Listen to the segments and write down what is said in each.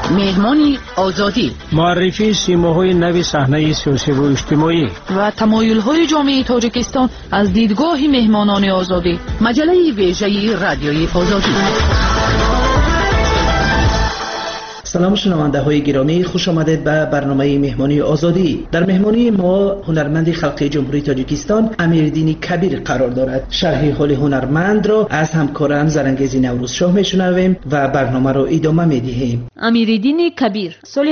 مهمانی آزادی، معرفی سیماهای نوی صحنه سیاسی و اجتماعی و تمایل‌های جامعه تاجیکستان از دیدگاه مهمانان آزادی. مجله ویژه رادیوی آزادی. سلام شنونده های گرامی، خوش آمدید به برنامه مهمانی آزادی. در مهمانی ما هنرمند خلقی جمهوری تاجیکستان امیرالدین کبیر قرار دارد. شرح حال هنرمند را از همکارم زرنگیز نوروزشاه میشنویم و برنامه را ادامه میدهیم. امیرالدین کبیر سال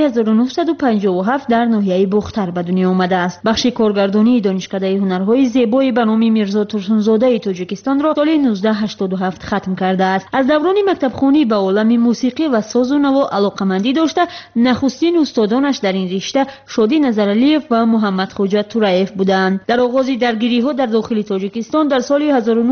1957 در ناحیه بختر به دنیا آمده است. بخش کارگردانی دانشکده هنرهای زیبایی به نام میرزا ترسونزاده تاجیکستان را سال 1987 ختم کرده است. از دوران مکتبخوانی به عالم موسیقی و ساز و نوا علاقه داشته، نخستین استادانش در این رشته شادی نظرعلیف و محمد خوجت تورایف بودند. در آغاز درگیری ها در داخل تاجیکستان در سال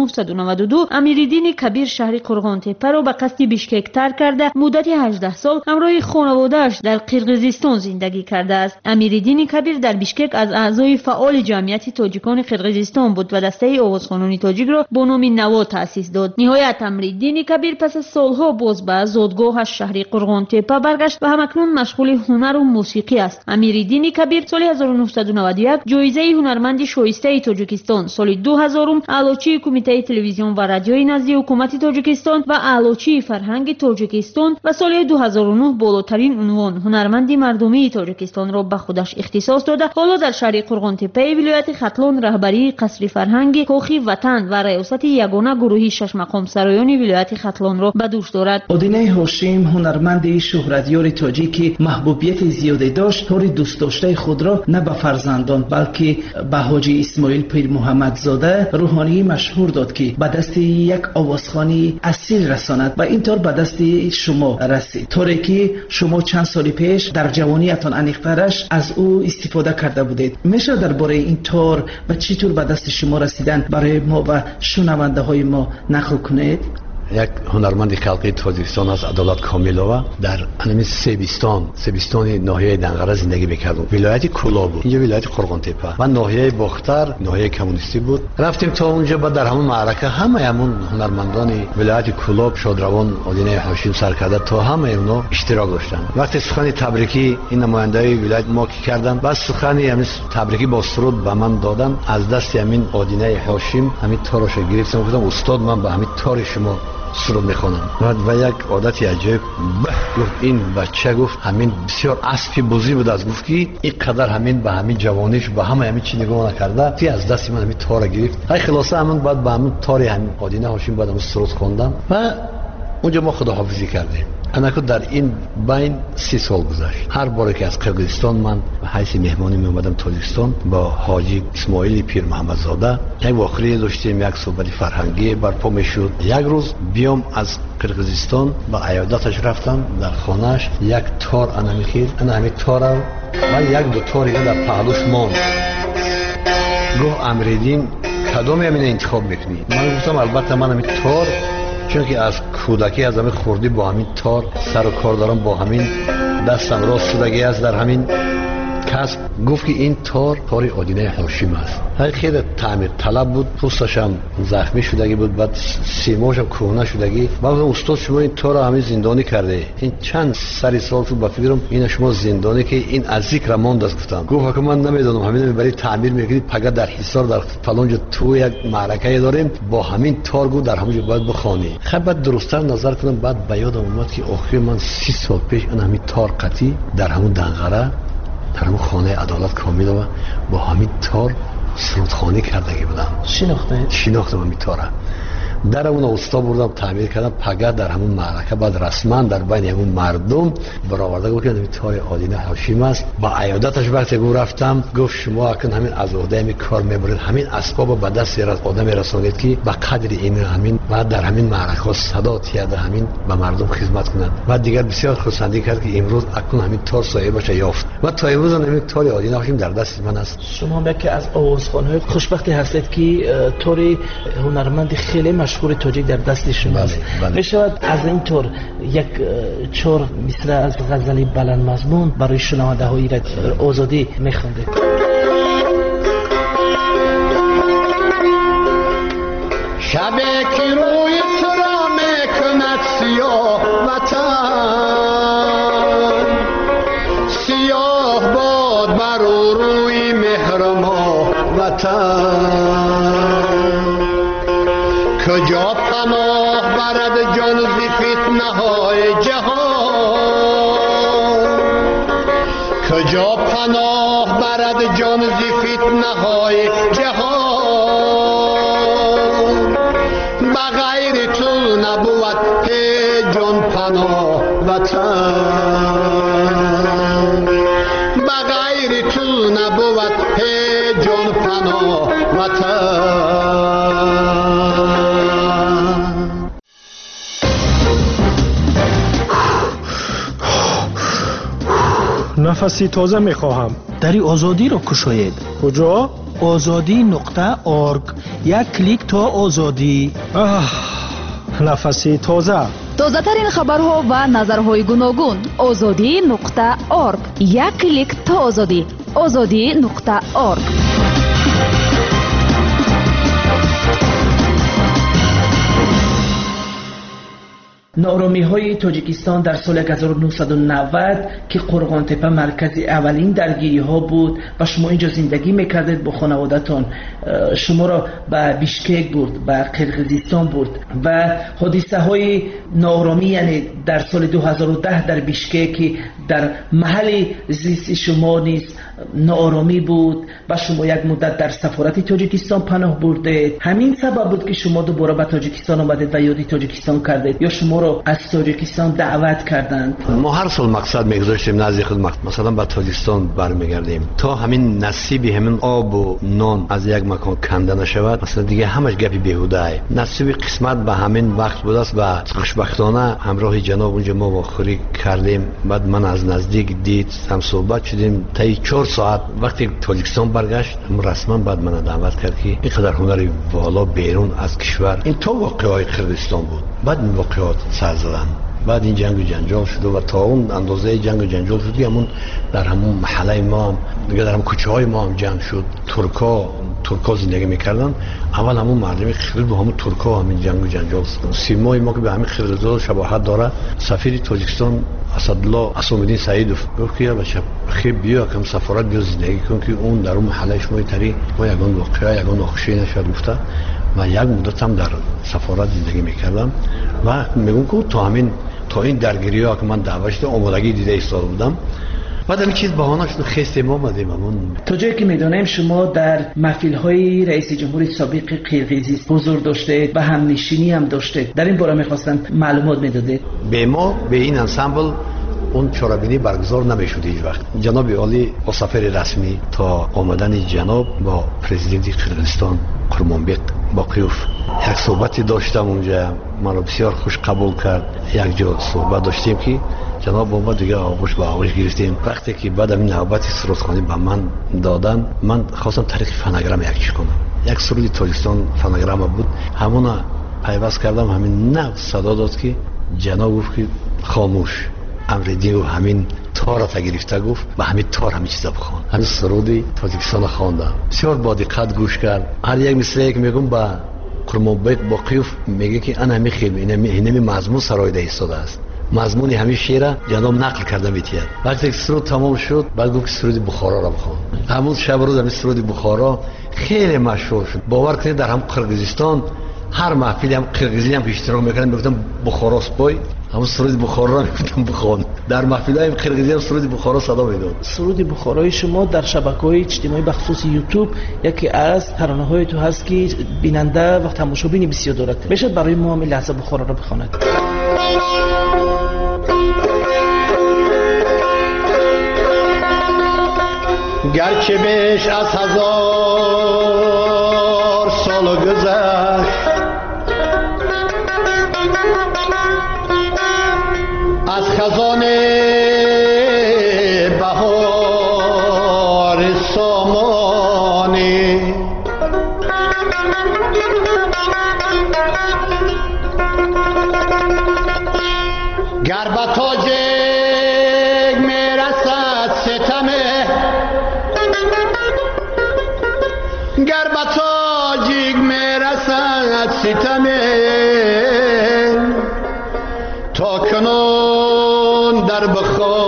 1992 امیرالدین کبیر شهر قرغان تپه را به قصد بیشکک ترک کرده مدت 18 سال همراه خانواده‌اش در قرقیزستان زندگی کرده است. امیرالدین کبیر در بیشکک از اعضای فعال جمعیت تاجیکان قرقیزستان بود و دسته آوازخوانان تاجیک را با نام نوا تأسیس داد. نهایت امیرالدین کبیر پس از سالها باز به زادگاهش شهر قرغان تپه برگشت و همکنون مشغول هنر و موسیقی است. امیرالدین کبیر سال 1991 جایزه هنرمند شایسته تاجیکستان، سال 2000 اعلاچی کمیته تلویزیون و رادیوی نزد حکومت تاجیکستان و اعلاچی فرهنگ تاجیکستان و سال 2009 بالاترین عنوان هنرمند مردمی تاجیکستان را به خودش اختصاص داده. حالا در شهر قرغان تپه ولایت ختلان رهبری قصر فرهنگ کاخ وطن و ریاست یگانه گروهی 6 مقام سرایان ولایت ختلان را به دوش دارد. آدینه هاشم هنرمند شهرتیار تاجیک محبوبیت زیادی داشت. طور دوست داشته خود را نه به فرزندان بلکه به حاجی اسماعیل پیر محمدزاده روحانی مشهور داد که به دست یک آوازخوانی اصیل رساند و اینطور به دست شما رسید، طوری که شما چند سال پیش در جوانیتان انیقترش از او استفاده کرده بودید. میشه درباره این طور و چطور به دست شما رسیدن برای ما و شنونده های ما نقل کنید؟ یک هنرمند خلقی تاجیکستان از عدالت کاملова در انمی سیبستان ناحیه دنقره زندگی میکردم. ولایت کولا بود، اینجا ولایت قرغان تپه و ناحیه بختر ناحیه کمونیستی بود. رفتیم تا اونجا و در همون معرکه همون هنرمندان ولایت کولا، شادروان، آدینه هاشم سرکرده تا همه اونا اشتراک داشتن. وقتی سخن تبریکی این نماینده ولایت ما کی کردن، بعد سخن همین تبریکی با سرود به من دادن. از دست همین آدینه هاشم همین تارش گرفتم، گفتم استاد من به همین تار شما سرود میخونم. و یک عادتی عجیب گفت این بچه، گفت همین بسیار اسبی بزی بود، از گفت که این قدر همین به همین جوانیش به همین چی نگاه نکرده که از دست من همین تار گرفت. های خلاصه همین بعد به همین تار همین آدینه هاشم بعد همین سرود خوندم و اونجا ما خداحافظی کردیم. انکو در این بین 30 سال گذشت. هر باری که از قرقیزستان من به حیث مهمانی می اومدم تاجیکستان با حاجی اسماعیل پیر محمدزاده یک واقعه داشتیم، یک صحبت فرهنگی برپا میشد. یک روز بیام از قرقیزستان با عیادتش رفتم در خانهش، یک تار انا میخید، انا همین تار و یک دو تاری در پهلوش ماند. گفت امیرالدین کدومی همین انتخاب میکنی؟ من گفتم البته من همین تار، چون که از کودکی از همین خوردی با همین تار سر و کار دارم، با همین دستم راست شدگی است در همین کسب. گفت که این تار آدینه هاشم است. خیلی تعمیر طلب بود، پوستش هم زخمی شدگی بود، بعد سیماش هم کهنه شدگی. بعد استاد شما این تار همین زندانی کرده، این چند سری سال شد با فکرم این شما زندانی که این از ذکر ماند است. گفتم گفت که من نمیدونم، همین برای تعمیر میکنید فقط در حصار در فلان جا تو یک معرکه داریم با همین تار گفت در همونجا باید بخوانی. خب بعد درست‌تر نظر کردم، بعد به یادم اومد که آخر من 30 سال پیش این همین تار قطعی در همون دنقره در همون خانه عدالت کاملova با همین تار سرودخوانی کردگی بودم. شناختم همین تاره. در اون استاد بردم تعمیر کردم پگه در همون معرکه. بعد رسما در بین همون مردم برآورده گفت این تار آدینه هاشم است. با عیادتش وقتی گفت رفتم، گفت شما اکنون همین از عهده همین کار میبرید، همین اسباب به دست آدم رسانید که به قدر این همین بعد در همین معرکه صدا تیاد همین به مردم خدمت کنند. و دیگر بسیار خرسندی کرد که امروز اکنون همین تار صاحبش یافت و تا امروز همین تار آدینه هاشم در دست من است. شما یکی از آوازخوان‌های خوشبختی هستید که تار هنرمند خیلی مشهور تاجیک در دست شماست. میشود از این طور یک چهار مصرع از غزل بلند مضمون برای شنونده های آزادی میخوندید؟ شبه که روی سرا میکند سیاه وطن، وطن کجا پناه برد جان ز فتنه های جهان کجا پناه برد جان ز فتنه های جهان بغیر تو نبود جان پناه وطن بغیر تو نبود جان پناه وطن نفسی تازه میخواهم. دری آزادی را کشاید. کجا؟ azadi.org. یک کلیک تا آزادی. نفسی تازه. تازه ترین خبرها و نظرهای گوناگون. azadi.org. یک کلیک تا آزادی. azadi.org. نارامی های تاجیکستان در سال 1990 که قرغان تپه مرکز اولین درگیری ها بود و شما اینجا زندگی میکردید با خانوادتان، شما را به بیشکک برد، به قرقیزستان برد و حادثه های نارامی، یعنی در سال 2010 در بیشکک در محل زیست شما نیز نارامی بود و شما یک مدت در سفارت تاجیکستان پناه بردید. همین سبب بود که شما دوباره به تاجیکستان آمدید و یاد تاجیکستان کردید یا شما را از تاجیکستان دعوت کردند؟ ما هر سال مقصد میگذاشتیم نزد خود مثلا به تاجیکستان برمیگردیم تا همین نصیبی همین آب و نان از یک مکان کنده نشود، مثلا دیگه همش گپی بیهوده ای. نصیب قسمت به همین وقت بود است و خوشبختانه همراه جناب اونجا ما واخوری کردیم. بعد من از نزدیک دید، هم صحبت شدیم تا 4 ساعت. وقتی تاجیکستان برگشت رسما بعد من دعوت کرد که اینقدر هنری والا بیرون از کشور این تو واقعای قرقیزستان بود. بعد این واقعات سر زدن، بعد این جنگ و جنجال شد و تا اون اندازه جنگ و جنجال شد که همون در همون محله ما هم دیگه در همون کوچه های ما هم جنگ شد. ترکا زندگی میکردن. اول همون مردمی خیلی با همون ترکا همین جنگ و جنجال شد. سیمای ما که به همین خیلی شباهت داره. سفیر تاجیکستان اسدالله اسامالدین سعیدوف گفت که بچه خیلی بیا کم سفارت بیا زندگی کن که اون در اون محله شما تری ما یگان واقعا یگان ناخوشی نشد گفته. من یک مدت هم در سفارت زندگی میکردم و میگم که تا این درگیری ها که من دعوت شده آمادگی دیده ایستاده بودم. بعد این چیز بهانه شد خسته ما آمدیم. تا جایی که میدونیم شما در محفل های رئیس جمهور سابق قرقیزستان حضور داشتید و همنشینی هم داشتید. در این باره میخواستم معلومات میدادید. به ما به این انسامبل اون چارابینی برگزار نمیشود هیچ وقت. جناب عالی با سفر رسمی تا آمدن جناب با پرزیدنت قرقیزستان قرمانبق باقیوف یک صحبتی داشتم اونجا. من رو بسیار خوش قبول کرد. یک جا صحبت داشتیم که جناب با ما دیگه آغوش به آغوش گرفتیم. وقتی که بعد این نوبت سرودخوانی به من دادن، من خواستم طریق فناگرام یکیش کنم. یک سرود تاجیکستان فناگرام بود، همون پیوست کردم. همین نو صدا داد که جناب گفت که خاموش امر دیگه و همین تار تا گرفته گفت و همین تار همین چیزا بخوان. همین سرودی تاجیکستان خواندم. بسیار با دقت گوش کرد. هر یک مثلی که میگم با قرمانبق باقیوف میگه که انا میخیم اینمی مضمون سرایده ایستاده است. مضمون همین شعر جناب نقل کرده میتید. وقتی سرود تمام شد بعد گفت سرود بخارا را بخوان. همون شب روز همین سرود بخارا خیلی مشهور شد. باور کنید در هم قرقیزستان هر محفلی هم قرقیزی هم اشتراک میکردن میگفتن بخارا سپای. همون سرود بخارا را میگفتن بخوان. در محفل‌های قرقیزی هم سرود بخارا صدا میداد. سرود بخارای شما در شبکه‌های اجتماعی بخصوص یوتیوب یکی از ترانه‌های تو هست که بیننده و تماشابین بسیار دارد. میشد برای ما هم لحظه بخارا را بخواند. گرچه بیش از 1000 سال گذشت از خزان بهار سامانی گر به تاج میرسد ستمه گر به تاجیک میرسد ستمه تا کنون در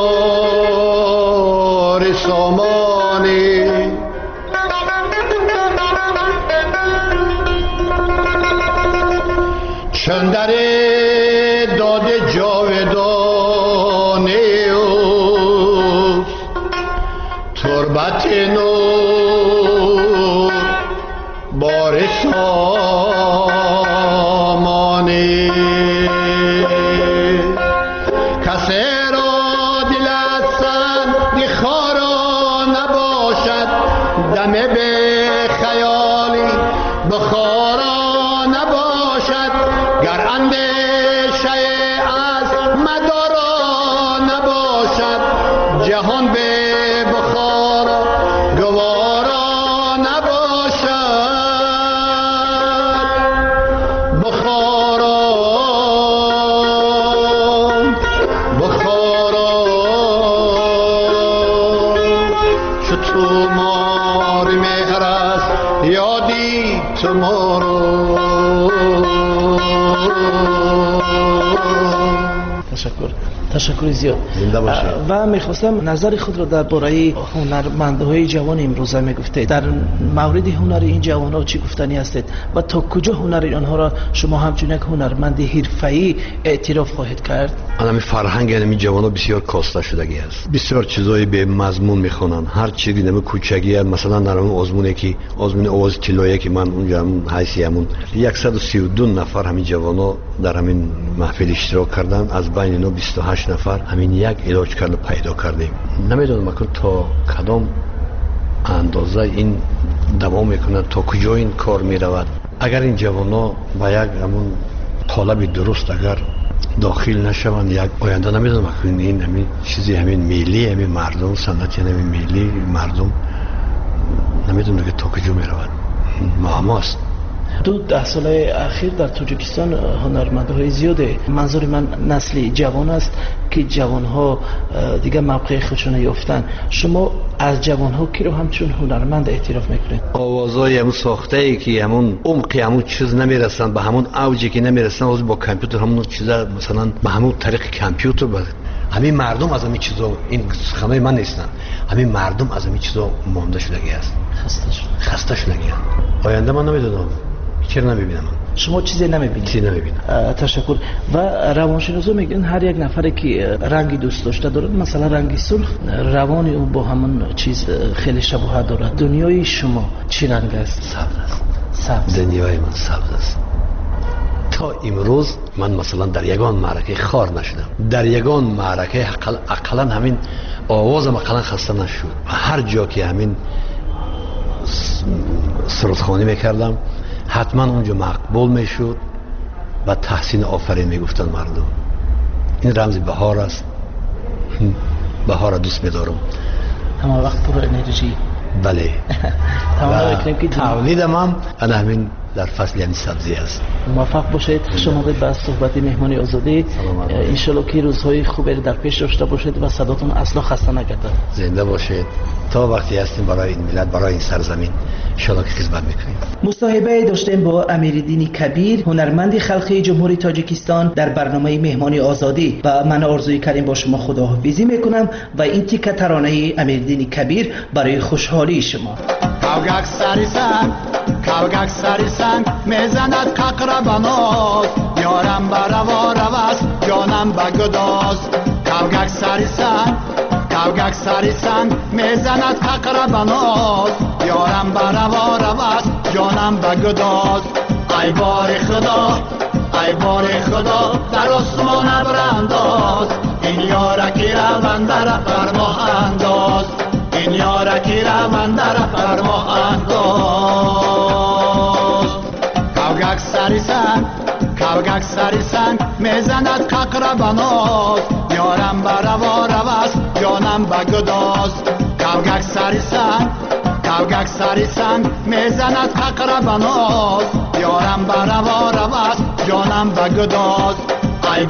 بخار سامانی خط نور بار سامانی کسی را دل از سنگ خارا نباشد دم به خیالی بخارا نباشد گر اندیشه از مدارا نباشد جهان به بخارا گوارا نباشد بخارا چو تو مار مهر است یادی تو مارو تشکر زیاد. زنده باشید. و میخواستم نظر خود را درباره هنرمندهای جوان امروزه میگفتید. در مورد هنر این جوانها چی گفتنی هستید و تا کجا هنر آنها را شما همچون یک هنرمند حرفه‌ای اعتراف خواهید کرد؟ همین فرهنگ این جوانها بسیار کاسته شدگی است. بسیار چیزای به مضمون میخونن. هر چیزی نمی کوچگی مثلا در اون آزمونی که آزمون آواز طلایی که من اونجا همون حیثیمون 132 نفر همین جوانها در همین محفل اشتراک کردن. از بین اینا 28 نفر همین یک علاج کرده پیدا کردیم. نمیدونم که تا کدام اندازه این دوام میکنه، تا کجا این کار میرود. اگر این جوانها با یک همون طالب درست اگر داخل نشوند، یک آینده نمیدونم که این همین چیزی همین ملی همین مردم سنت یعنی همین ملی مردم نمیدونم که تا کجا میرود. معماست. 10 سال اخیر در تاجیکستان هنرمندهای زیاده. منظور من نسل جوان است که جوانها دیگه موقع خودشون یافتن. شما از جوانها کی رو همچون هنرمند اعتراف میکنید؟ آوازای همون ساخته ای که همون عمق همون چیز نمیرسن، به همون اوجی که نمیرسن، از با کامپیوتر همون چیزا مثلا به همون طریق کامپیوتر همین مردم از همین چیزا، این سخنای من نیستن، همین مردم از همین چیزا مانده شدگی است، خسته شدگی. آینده من نمیدونم، چرا نمیبینم. شما چیزی نمیبینید؟ چیزی نمیبینم. تشکر. و روانشناسا میگن هر یک نفری که رنگی دوست داشته دارد، مثلا رنگی سرخ، روان او با همون چیز خیلی شباهت دارد. دنیای شما چی رنگ است؟ سبز است. سبز. دنیای من سبز است. تا امروز من مثلا در یگان معرکه خار نشدم. در یگان معرکه اقلا همین آوازم اقلا خسته نشد. هر جا که همین سرودخوانی میکردم حتما اونجا مقبول میشد و تحسین آفرین میگفتن مردم. این رمز بهار است. بهار را دوست میدارم. همه وقت پر انرژی. بله. و تولیدم هم همین در فصل یعنی سبزی است. موفق باشید. شما به صحبت مهمانی آزادی. انشالله که روزهای خوبی در پیش داشته باشید و صداتون اصلا خسته نگردد. زنده باشید. تا وقتی هستیم برای این ملت، برای این سرزمین انشالله که خدمت میکنیم. مصاحبه داشتیم با امیرالدین کبیر، هنرمند خلقی جمهوری تاجیکستان در برنامه مهمانی آزادی. و من آرزوی کردیم با شما خداحافظی میکنم و این تیکه ترانه امیرالدین کبیر برای خوشحالی شما. کاوگک سری سنگ میزند ققر بناز، یارم بروا روست جانم بگداز. کاوگک سری سنگ میزند ققر بناز، یارم بروا روست جانم بگداز. ای بار خدا در آسمان برانداز، این یارکی روند در فرما انداز، این یارکی روند در فرما انداز. کاوگک سری سنگ میزند ققر بناز، یارم بروا روست جانم بگداز. کاوگک سری سنگ میزند ققر بناز، یارم بروا روست جانم بگداز. ای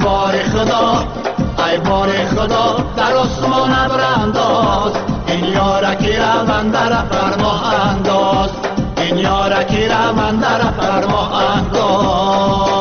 بار خدا در آسمان برانداز، این یارکی روند در فرما انداز، این یارکی روند در فرما انداز.